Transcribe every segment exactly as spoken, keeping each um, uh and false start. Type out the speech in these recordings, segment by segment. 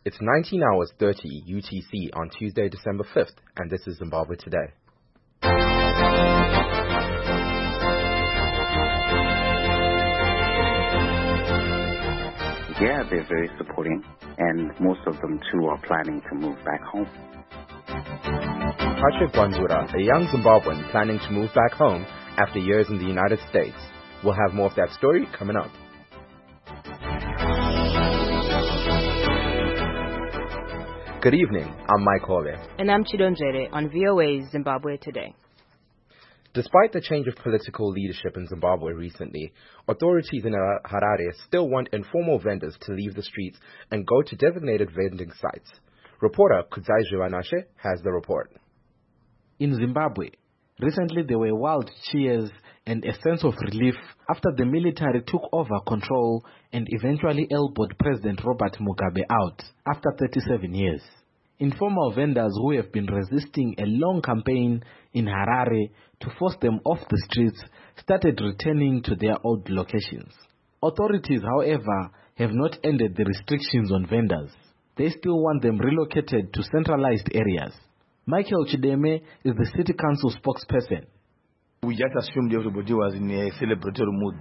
It's nineteen hours thirty U T C on Tuesday, December fifth, and this is Zimbabwe Today. Yeah, they're very supporting, and most of them too are planning to move back home. Patrick Bandura, a young Zimbabwean planning to move back home after years in the United States. We'll have more of that story coming up. Good evening, I'm Mike Hole. And I'm Chidonjere on V O A's Zimbabwe Today. Despite the change of political leadership in Zimbabwe recently, authorities in Harare still want informal vendors to leave the streets and go to designated vending sites. Reporter Kudzai Jivanashe has the report. In Zimbabwe, recently there were wild cheers and a sense of relief after the military took over control and eventually elbowed President Robert Mugabe out after thirty-seven years. Informal vendors who have been resisting a long campaign in Harare to force them off the streets started returning to their old locations. Authorities, however, have not ended the restrictions on vendors. They still want them relocated to centralized areas. Michael Chideme is the city council spokesperson. We just assumed everybody was in a celebratory mood.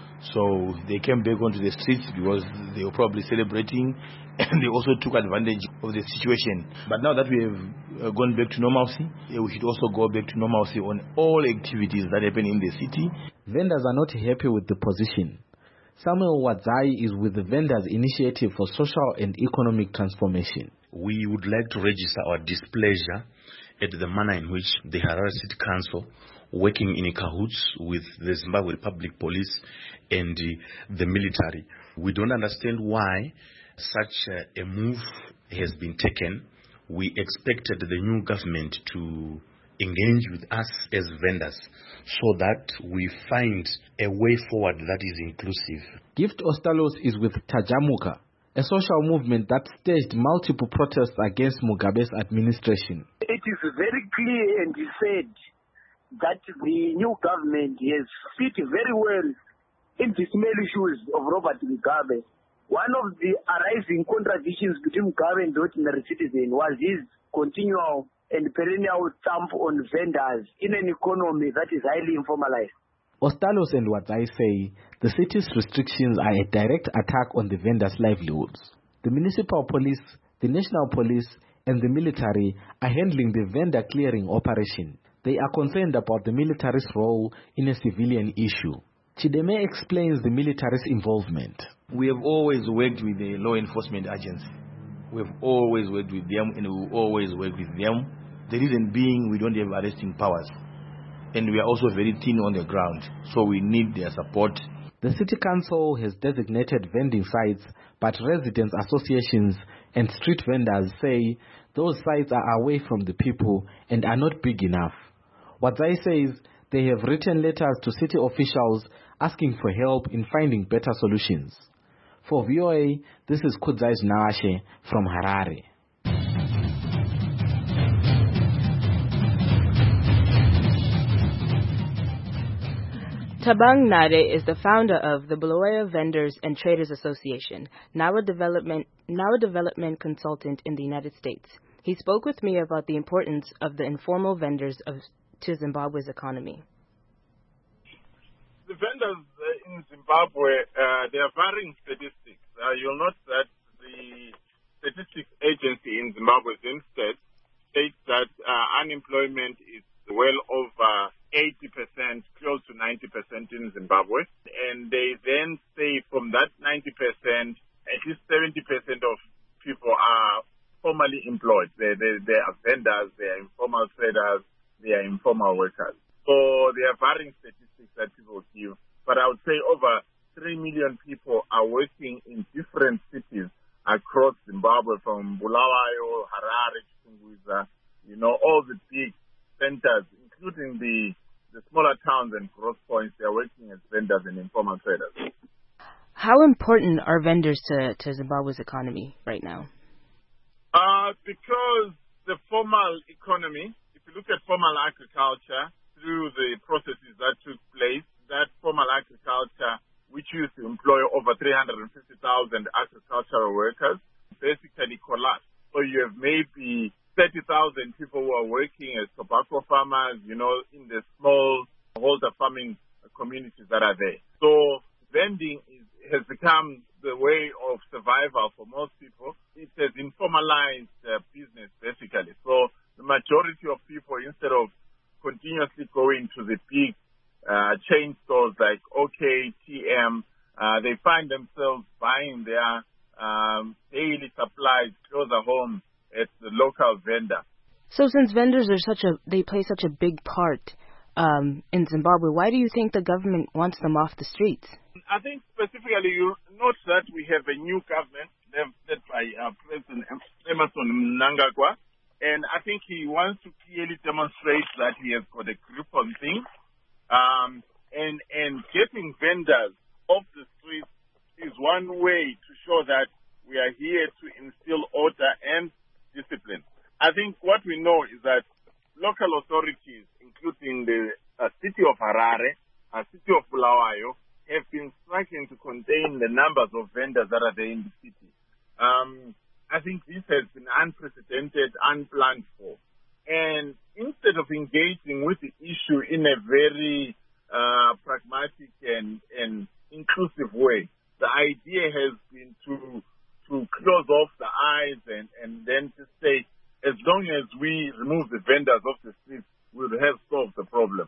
So they came back onto the streets because they were probably celebrating, and they also took advantage of the situation. But now that we have gone back to normalcy, we should also go back to normalcy on all activities that happen in the city. Vendors are not happy with the position. Samuel Wadzai is with the Vendors Initiative for Social and Economic Transformation. We would like to register our displeasure at the manner in which the Harare City Council, working in cahoots with the Zimbabwe Republic Police and uh, the military. We don't understand why such uh, a move has been taken. We expected the new government to engage with us as vendors so that we find a way forward that is inclusive. Gift Ostalos is with Tajamuka, a social movement that staged multiple protests against Mugabe's administration. It is very clear and said that the new government has fit very well in the small issues of Robert Mugabe. One of the arising contradictions between Mugabe and the ordinary citizen was his continual and perennial stamp on vendors in an economy that is highly informalized. Ostalos and Wadzai say the city's restrictions are a direct attack on the vendors' livelihoods. The municipal police, the national police, and the military are handling the vendor clearing operation. They are concerned about the military's role in a civilian issue. Chideme explains the military's involvement. We have always worked with the law enforcement agency. We have always worked with them, and we will always work with them. The reason being we don't have arresting powers. And we are also very thin on the ground, so we need their support. The city council has designated vending sites, but residents' associations and street vendors say those sites are away from the people and are not big enough. Wadzai says they have written letters to city officials asking for help in finding better solutions. For V O A, this is Kudzai Jivanashe from Harare. Tabang Nade is the founder of the Bulawayo Vendors and Traders Association, now a development now a development consultant in the United States. He spoke with me about the importance of the informal vendors of, to Zimbabwe's economy. The vendors uh, in Zimbabwe, uh, there are varying statistics. Uh, you'll note that the statistics agency in Zimbabwe, ZIMSTAT, states that uh, unemployment is well over eighty percent, close to ninety percent in Zimbabwe. And they then say from that ninety percent, at least seventy percent of people are formally employed. They, they, they are vendors, they are informal traders, they are informal workers. So there are varying statistics that people give. But I would say over three million people are working in different cities across Zimbabwe, from Bulawayo, Harare, Chunguiza, you know, all the big centers, including the, the smaller towns and growth points. They are working as vendors and informal traders. How important are vendors to, to Zimbabwe's economy right now? Uh, because the formal economy, if you look at formal agriculture, through the processes that took place, that formal agriculture, which used to employ over three hundred fifty thousand agricultural workers, basically collapse. So you have maybe thirty thousand people who are working as tobacco farmers, you know, in the small holder farming communities that are there. So vending is, has become the way of survival for most people. It has informalized uh, business, basically. So the majority of people, instead of continuously going to the big uh, chain stores like OK, T M, uh, they find themselves buying their um, daily supplies closer home at the local vendor. So since vendors are such a, they play such a big part um, in Zimbabwe, why do you think the government wants them off the streets? I think specifically you note that we have a new government led by uh, President Emmerson Mnangagwa, and I think he wants to clearly demonstrate that he has got a grip on things. Um, and, and getting vendors off the streets is one way to show that we are here to instill order and discipline. I think what we know is that local authorities, including the uh, city of Harare, uh, city of Bulawayo, have been struggling to contain the numbers of vendors that are there in the city. Um, I think this has been unprecedented, unplanned for. And instead of engaging with the issue in a very uh, pragmatic and, and inclusive way, the idea has been to to close off the eyes and, and then to say, as long as we remove the vendors off the streets, we'll have solved the problem.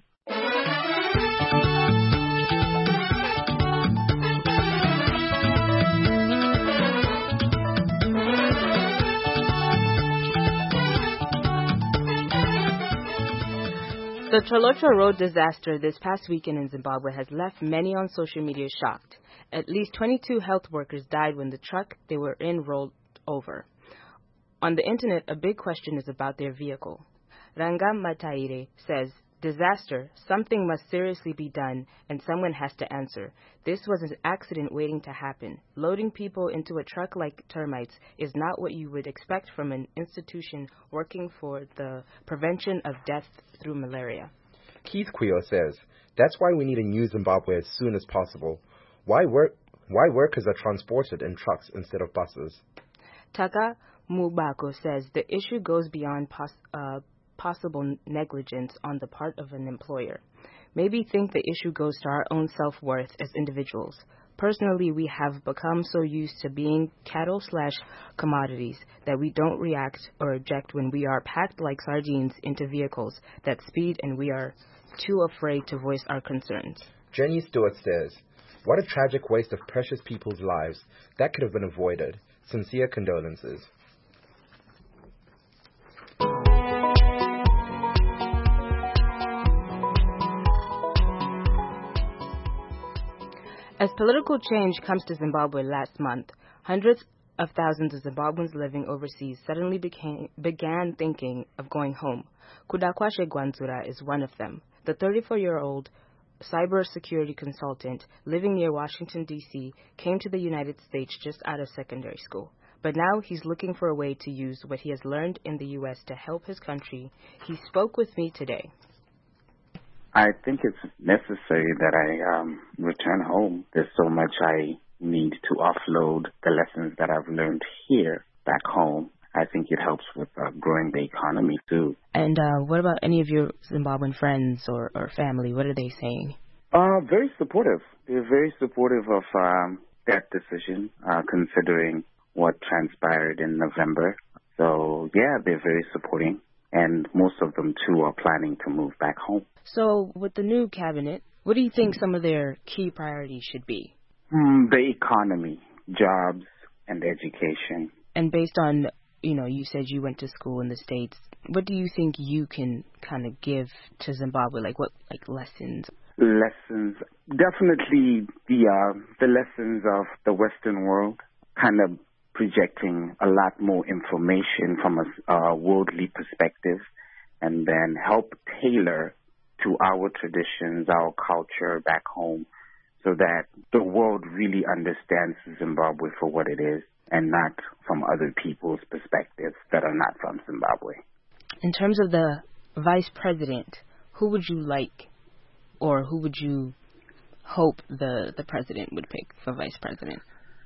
The Tolocha Road disaster this past weekend in Zimbabwe has left many on social media shocked. At least twenty-two health workers died when the truck they were in rolled over. On the internet, a big question is about their vehicle. Rangam Mataire says, "Disaster, something must seriously be done and someone has to answer. This was an accident waiting to happen. Loading people into a truck like termites is not what you would expect from an institution working for the prevention of death through malaria." Keith Quio says, "That's why we need a new Zimbabwe as soon as possible. Why work? Why workers are transported in trucks instead of buses?" Taka Mubako says the issue goes beyond pos- uh, possible negligence on the part of an employer. Maybe think the issue goes to our own self-worth as individuals. Personally, we have become so used to being cattle slash commodities that we don't react or object when we are packed like sardines into vehicles that speed and we are too afraid to voice our concerns. Jenny Stewart says, "What a tragic waste of precious people's lives. That could have been avoided. Sincere condolences." As political change comes to Zimbabwe last month, hundreds of thousands of Zimbabweans living overseas suddenly became, began thinking of going home. Kudakwashe Gwanzura is one of them. The thirty-four-year-old cybersecurity consultant living near Washington, D C came to the United States just out of secondary school. But now he's looking for a way to use what he has learned in the U S to help his country. He spoke with me today. I think it's necessary that I um, return home. There's so much I need to offload the lessons that I've learned here back home. I think it helps with uh, growing the economy too. And uh, what about any of your Zimbabwean friends or, or family? What are they saying? Uh, very supportive. They're very supportive of um, that decision, uh, considering what transpired in November. So, yeah, they're very supporting. And most of them, too, are planning to move back home. So with the new cabinet, what do you think some of their key priorities should be? Mm, the economy, jobs, and education. And based on, you know, you said you went to school in the States, what do you think you can kind of give to Zimbabwe? Like what, like lessons? Lessons. Definitely the, uh, the lessons of the Western world, kind of projecting a lot more information from a uh, worldly perspective, and then help tailor to our traditions, our culture back home, so that the world really understands Zimbabwe for what it is and not from other people's perspectives that are not from Zimbabwe. In terms of the vice president, who would you like, or who would you hope the, the president would pick for vice president?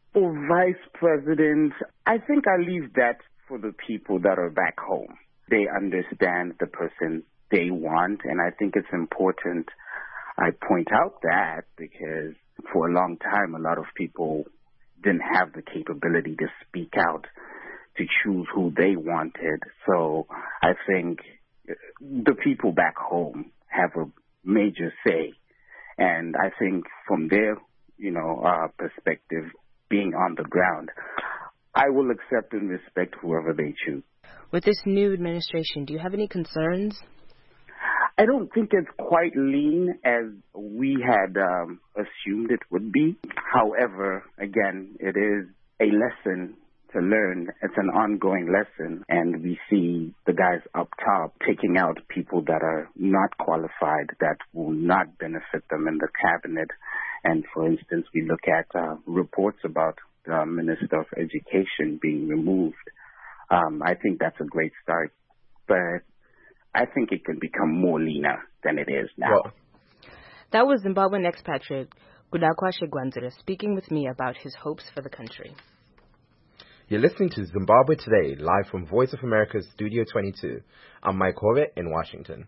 For vice president, I think I leave that for the people that are back home. They understand the person they want, and I think it's important I point out that because for a long time, a lot of people didn't have the capability to speak out, to choose who they wanted. So I think the people back home have a major say. And I think from their, you know, uh, perspective, being on the ground, I will accept and respect whoever they choose. With this new administration, do you have any concerns? I don't think it's quite lean as we had um, assumed it would be. However, again, it is a lesson to learn. It's an ongoing lesson, and we see the guys up top taking out people that are not qualified, that will not benefit them in the cabinet. And for instance, we look at uh, reports about the Minister of Education being removed. Um, I think that's a great start, but I think it can become more leaner than it is now. Well, that was Zimbabwean expatriate Kudakwashe Gwanzira speaking with me about his hopes for the country. You're listening to Zimbabwe Today, live from Voice of America's Studio twenty-two. I'm Mike Horvath in Washington.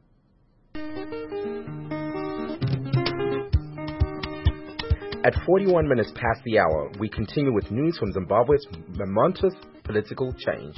At forty-one minutes past the hour, we continue with news from Zimbabwe's momentous political change.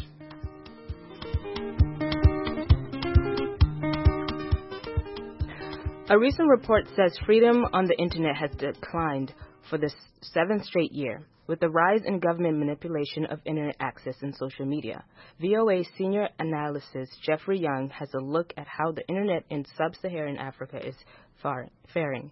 A recent report says freedom on the internet has declined for the seventh straight year, with the rise in government manipulation of internet access and social media. V O A senior analyst Jeffrey Young has a look at how the internet in sub-Saharan Africa is far- faring.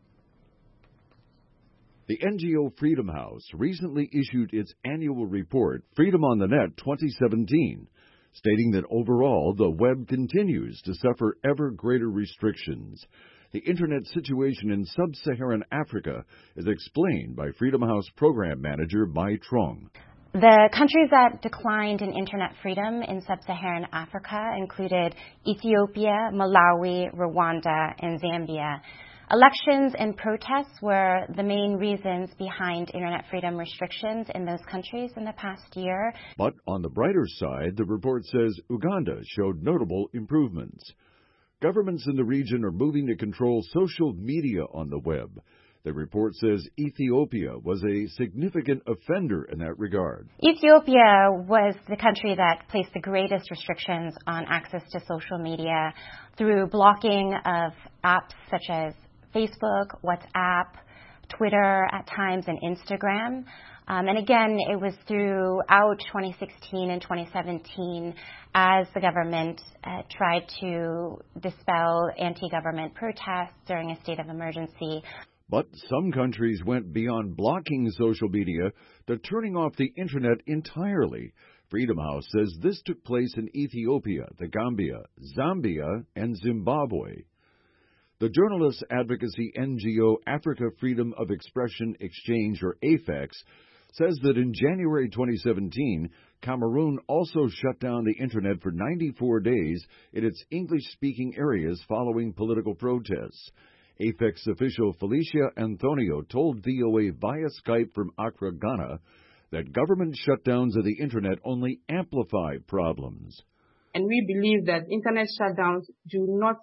The N G O Freedom House recently issued its annual report, Freedom on the Net twenty seventeen, stating that overall the web continues to suffer ever greater restrictions. The Internet situation in sub-Saharan Africa is explained by Freedom House program manager Mai Trong. The countries that declined in Internet freedom in sub-Saharan Africa included Ethiopia, Malawi, Rwanda, and Zambia. Elections and protests were the main reasons behind Internet freedom restrictions in those countries in the past year. But on the brighter side, the report says Uganda showed notable improvements. Governments in the region are moving to control social media on the web. The report says Ethiopia was a significant offender in that regard. Ethiopia was the country that placed the greatest restrictions on access to social media through blocking of apps such as Facebook, WhatsApp, Twitter at times, and Instagram. Um, and again, it was throughout twenty sixteen and twenty seventeen as the government uh, tried to dispel anti-government protests during a state of emergency. But some countries went beyond blocking social media to turning off the Internet entirely. Freedom House says this took place in Ethiopia, the Gambia, Zambia, and Zimbabwe. The journalist advocacy N G O Africa Freedom of Expression Exchange, or AFEX, says that in January twenty seventeen, Cameroon also shut down the Internet for ninety-four days in its English-speaking areas following political protests. AFEX official Felicia Antonio told V O A via Skype from Accra, Ghana, that government shutdowns of the Internet only amplify problems. And we believe that Internet shutdowns do not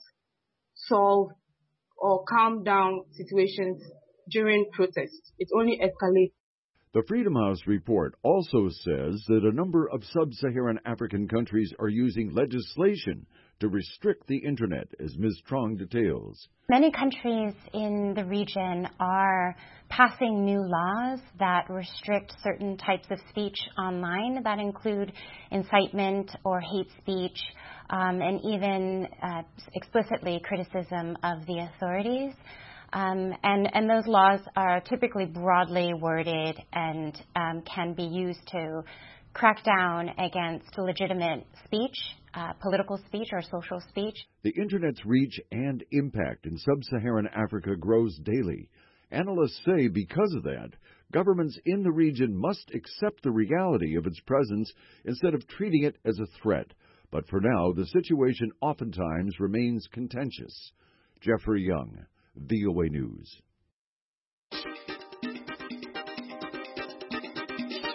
solve or calm down situations during protests. It only escalates. The Freedom House report also says that a number of sub-Saharan African countries are using legislation to restrict the Internet, as Miz Trong details. Many countries in the region are passing new laws that restrict certain types of speech online that include incitement or hate speech, um, and even uh, explicitly criticism of the authorities. Um, and, and those laws are typically broadly worded and um, can be used to crack down against legitimate speech, uh, political speech or social speech. The Internet's reach and impact in sub-Saharan Africa grows daily. Analysts say because of that, governments in the region must accept the reality of its presence instead of treating it as a threat. But for now, the situation oftentimes remains contentious. Jeffrey Young, V O A News.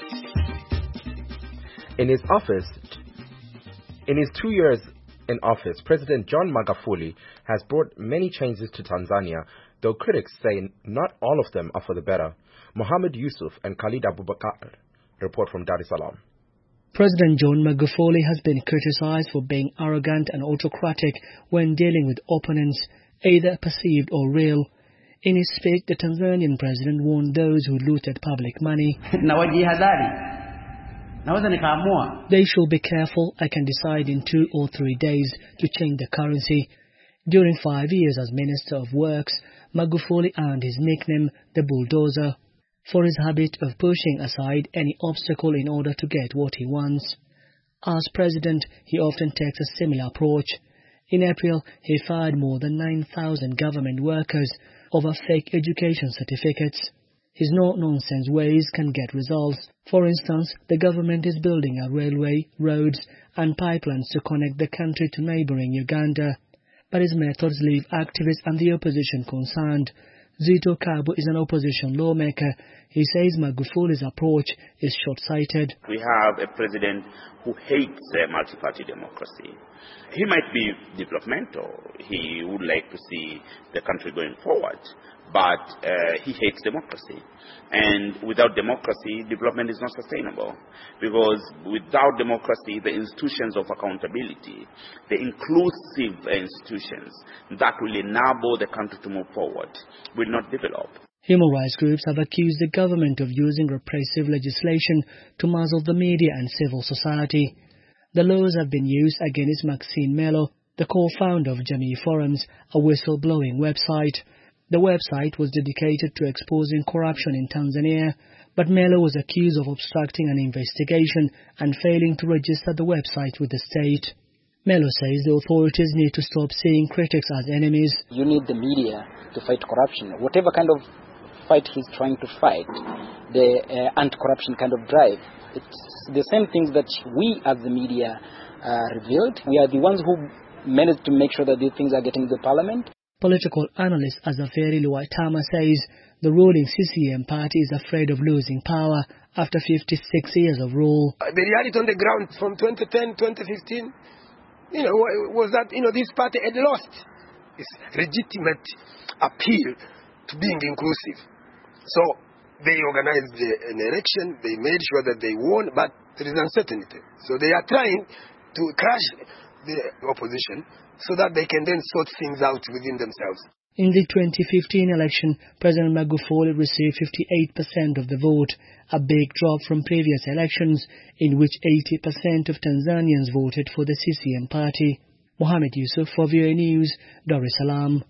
In his office, in his two years in office, President John Magufuli has brought many changes to Tanzania, though critics say not all of them are for the better. Mohammed Yusuf and Khalid Abubakar report from Dar es Salaam. President John Magufuli has been criticized for being arrogant and autocratic when dealing with opponents, either perceived or real. In his speech, the Tanzanian president warned those who looted public money. They should be careful. I can decide in two or three days to change the currency. During five years as Minister of Works, Magufuli earned his nickname, the Bulldozer, for his habit of pushing aside any obstacle in order to get what he wants. As president, he often takes a similar approach. In April, he fired more than nine thousand government workers over fake education certificates. His no-nonsense ways can get results. For instance, the government is building a railway, roads and pipelines to connect the country to neighboring Uganda. But his methods leave activists and the opposition concerned. Zito Kabwe is an opposition lawmaker. He says Magufuli's approach is short-sighted. We have a president who hates uh, multi-party democracy. He might be developmental. He would like to see the country going forward. But uh, he hates democracy. And without democracy, development is not sustainable. Because without democracy, the institutions of accountability, the inclusive institutions that will enable the country to move forward, will not develop. Human rights groups have accused the government of using repressive legislation to muzzle the media and civil society. The laws have been used against Maxine Melo, the co-founder of Jamii Forums, a whistleblowing website. The website was dedicated to exposing corruption in Tanzania, but Melo was accused of obstructing an investigation and failing to register the website with the state. Melo says the authorities need to stop seeing critics as enemies. You need the media to fight corruption. Whatever kind of fight he's trying to fight, the uh, anti-corruption kind of drive, it's the same things that we as the media uh, revealed. We are the ones who managed to make sure that these things are getting to the parliament. Political analyst Azaferi Luwaitama says the ruling C C M party is afraid of losing power after fifty-six years of rule. The reality on the ground from twenty ten, twenty fifteen, you know, was that, you know, this party had lost its legitimate appeal to being inclusive. So they organized an election, they made sure that they won, but there is uncertainty. So they are trying to crush the opposition so that they can then sort things out within themselves. In the twenty fifteen election, President Magufuli received fifty-eight percent of the vote, a big drop from previous elections in which eighty percent of Tanzanians voted for the C C M party. Mohammed Yusuf for V O A News, Dar es Salaam.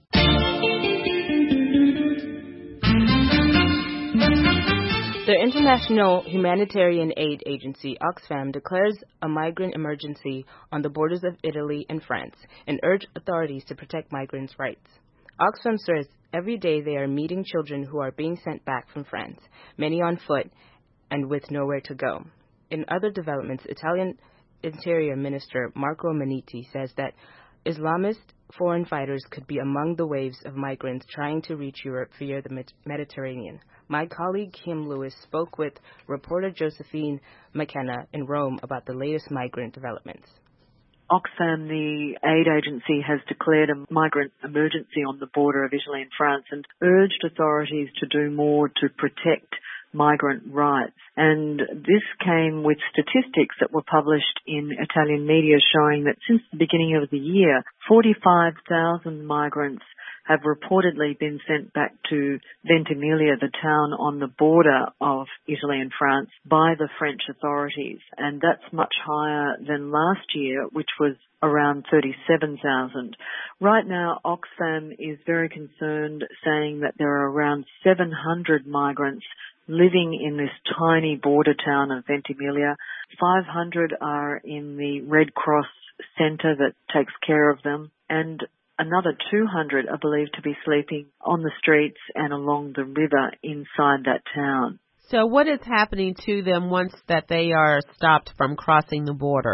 The International Humanitarian Aid Agency, Oxfam, declares a migrant emergency on the borders of Italy and France and urged authorities to protect migrants' rights. Oxfam says every day they are meeting children who are being sent back from France, many on foot and with nowhere to go. In other developments, Italian Interior Minister Marco Minniti says that Islamist foreign fighters could be among the waves of migrants trying to reach Europe via the Mediterranean. My colleague Kim Lewis spoke with reporter Josephine McKenna in Rome about the latest migrant developments. Oxfam, the aid agency, has declared a migrant emergency on the border of Italy and France and urged authorities to do more to protect migrant rights. And this came with statistics that were published in Italian media showing that since the beginning of the year, forty-five thousand migrants have reportedly been sent back to Ventimiglia, the town on the border of Italy and France, by the French authorities. And that's much higher than last year, which was around thirty-seven thousand. Right now, Oxfam is very concerned, saying that there are around seven hundred migrants living in this tiny border town of Ventimiglia. five hundred are in the Red Cross centre that takes care of them, and another two hundred are believed to be sleeping on the streets and along the river inside that town. So what is happening to them once that they are stopped from crossing the border?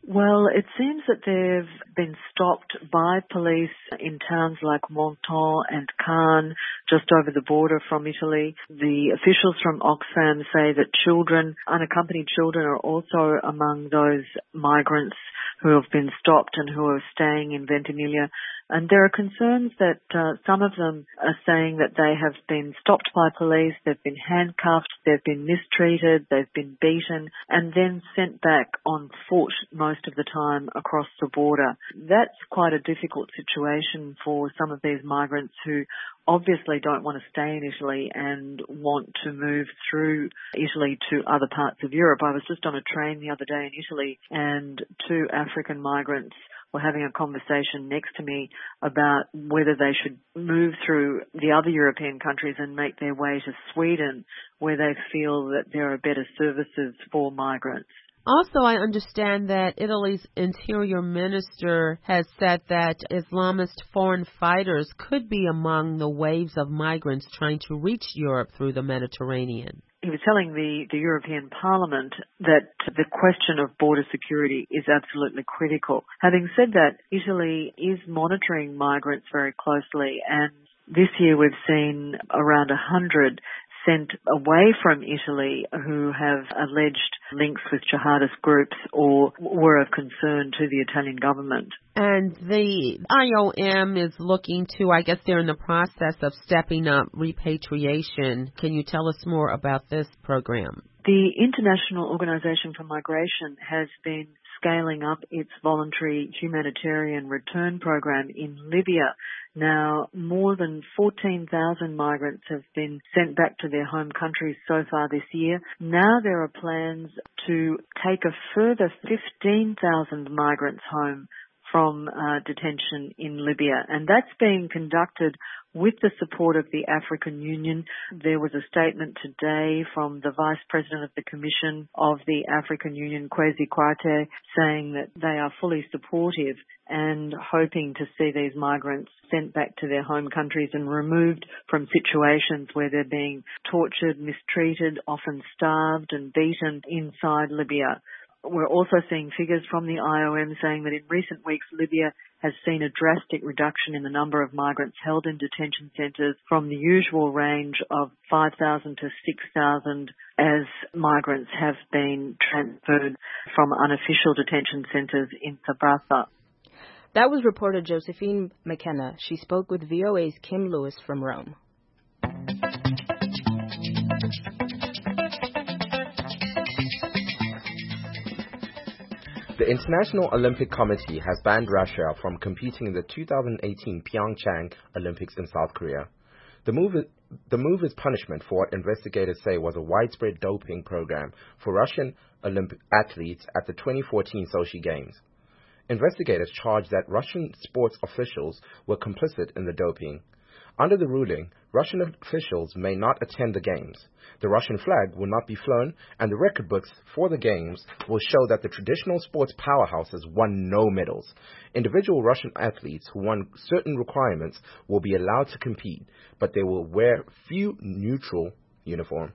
Well, it seems that they've been stopped by police in towns like Menton and Caen, just over the border from Italy. The officials from Oxfam say that children, unaccompanied children, are also among those migrants who have been stopped and who are staying in Ventimiglia. And there are concerns that uh, some of them are saying that they have been stopped by police, they've been handcuffed, they've been mistreated, they've been beaten, and then sent back on foot most of the time across the border. That's quite a difficult situation for some of these migrants who obviously don't want to stay in Italy and want to move through Italy to other parts of Europe. I was just on a train the other day in Italy, and two African migrants were having a conversation next to me about whether they should move through the other European countries and make their way to Sweden, where they feel that there are better services for migrants. Also, I understand that Italy's interior minister has said that Islamist foreign fighters could be among the waves of migrants trying to reach Europe through the Mediterranean. He was telling the, the European Parliament that the question of border security is absolutely critical. Having said that, Italy is monitoring migrants very closely, and this year we've seen around one hundred sent away from Italy who have alleged links with jihadist groups or were of concern to the Italian government. And the I O M is looking to, I guess they're in the process of stepping up repatriation. Can you tell us more about this program? The International Organization for Migration has been scaling up its voluntary humanitarian return program in Libya. Now, more than fourteen thousand migrants have been sent back to their home countries so far this year. Now there are plans to take a further fifteen thousand migrants home from uh, detention in Libya, and that's being conducted with the support of the African Union. There was a statement today from the Vice President of the Commission of the African Union, Kwesi Kwartey, saying that they are fully supportive and hoping to see these migrants sent back to their home countries and removed from situations where they're being tortured, mistreated, often starved and beaten inside Libya. We're also seeing figures from the I O M saying that in recent weeks, Libya has seen a drastic reduction in the number of migrants held in detention centres from the usual range of five thousand to six thousand as migrants have been transferred from unofficial detention centres in Sabratha. That was reporter Josephine McKenna. She spoke with V O A's Kim Lewis from Rome. The International Olympic Committee has banned Russia from competing in the two thousand eighteen Pyeongchang Olympics in South Korea. The move, is, the move is punishment for what investigators say was a widespread doping program for Russian Olympic athletes at the twenty fourteen Sochi Games. Investigators charged that Russian sports officials were complicit in the doping. Under the ruling, Russian officials may not attend the Games. The Russian flag will not be flown, and the record books for the Games will show that the traditional sports powerhouses won no medals. Individual Russian athletes who won certain requirements will be allowed to compete, but they will wear few neutral uniform.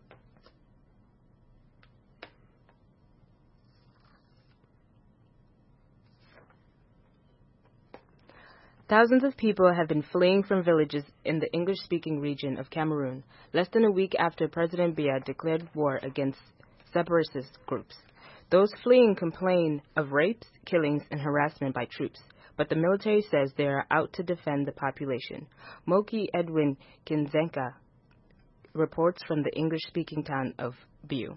Thousands of people have been fleeing from villages in the English-speaking region of Cameroon, less than a week after President Biya declared war against separatist groups. Those fleeing complain of rapes, killings, and harassment by troops, but the military says they are out to defend the population. Moki Edwin Kinzenka reports from the English-speaking town of Biu.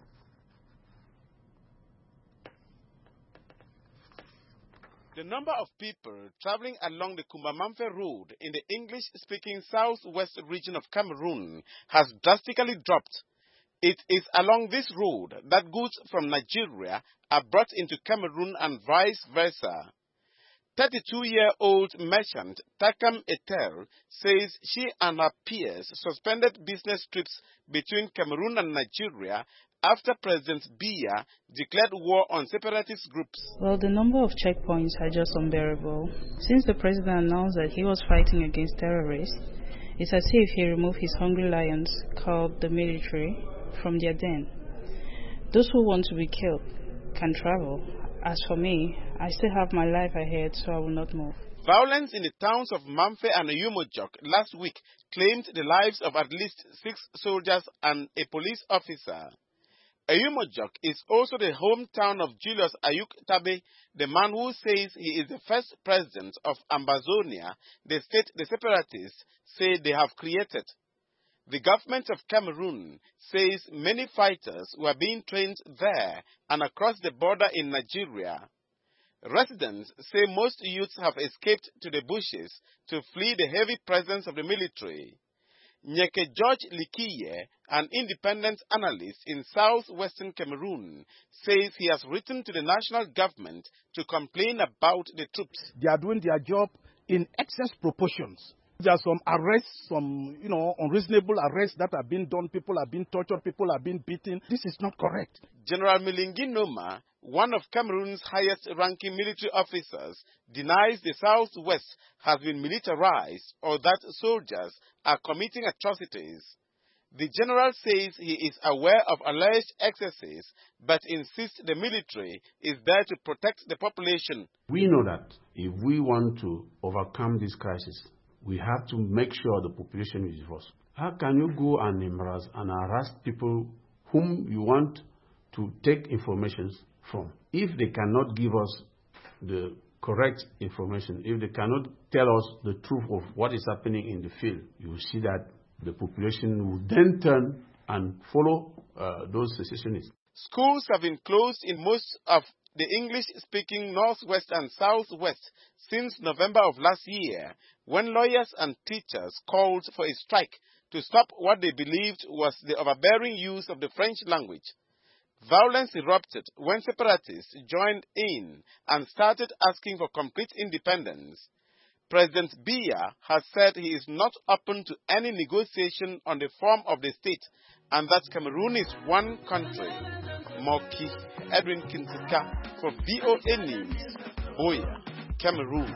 The number of people traveling along the Kumbamamfe Road in the English-speaking southwest region of Cameroon has drastically dropped. It is along this road that goods from Nigeria are brought into Cameroon and vice versa. thirty-two-year-old merchant Takam Etel says she and her peers suspended business trips between Cameroon and Nigeria after President Biya declared war on separatist groups. Well, the number of checkpoints are just unbearable. Since the president announced that he was fighting against terrorists, it's as if he removed his hungry lions, called the military, from their den. Those who want to be killed can travel, As for me, I still have my life ahead, so I will not move. Violence in the towns of Mamfe and Uyumojok last week claimed the lives of at least six soldiers and a police officer. Uyumojok is also the hometown of Julius Ayuk Tabe, the man who says he is the first president of Ambazonia, the state the separatists say they have created. The government of Cameroon says many fighters were being trained there and across the border in Nigeria. Residents say most youths have escaped to the bushes to flee the heavy presence of the military. Nyeke George Likiye, an independent analyst in southwestern Cameroon, says he has written to the national government to complain about the troops. They are doing their job in excess proportions. There are some arrests, some, you know, unreasonable arrests that are being done. People are being tortured. People are being beaten. This is not correct. General Milingi Noma, one of Cameroon's highest-ranking military officers, denies the southwest has been militarized or that soldiers are committing atrocities. The general says he is aware of alleged excesses, but insists the military is there to protect the population. We know that if we want to overcome this crisis, we have to make sure the population is first. How can you go and embarrass and harass people whom you want to take information from? If they cannot give us the correct information, if they cannot tell us the truth of what is happening in the field, you will see that the population will then turn and follow uh, those secessionists. Schools have been closed in most of the English-speaking Northwest and Southwest since November of last year, when lawyers and teachers called for a strike to stop what they believed was the overbearing use of the French language. Violence erupted when separatists joined in and started asking for complete independence. President Biya has said he is not open to any negotiation on the form of the state and that Cameroon is one country. Moki Edwin Kintika for V O A News, Buea, Cameroon.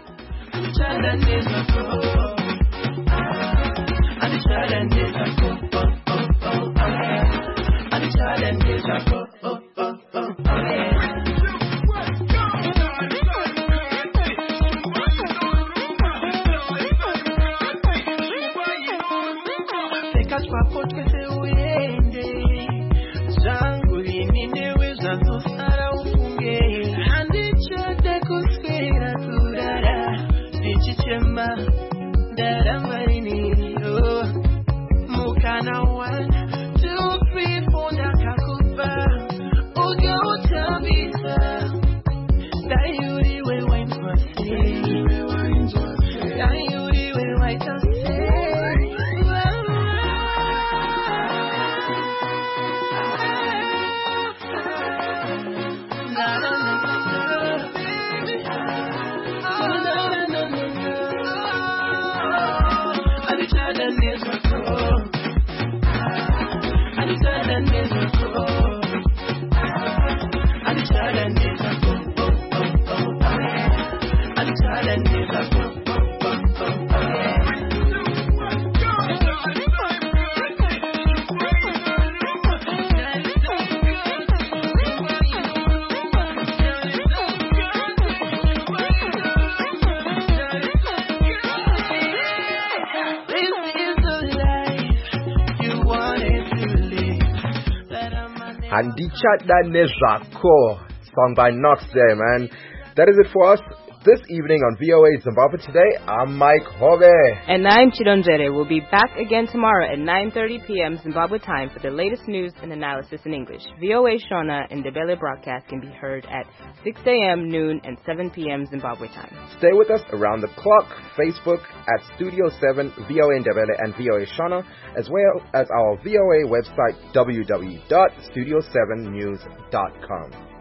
Andichada Nezrako, song by Knox there, man. That is it for us this evening on V O A Zimbabwe Today. I'm Mike Hove. And I'm Chidonjere. We'll be back again tomorrow at nine thirty p.m. Zimbabwe time for the latest news and analysis in English. V O A Shona and Ndebele broadcast can be heard at six a.m., noon, and seven p.m. Zimbabwe time. Stay with us around the clock. Facebook at Studio seven, V O A Ndebele and V O A Shona, as well as our V O A website, w w w dot studio seven news dot com.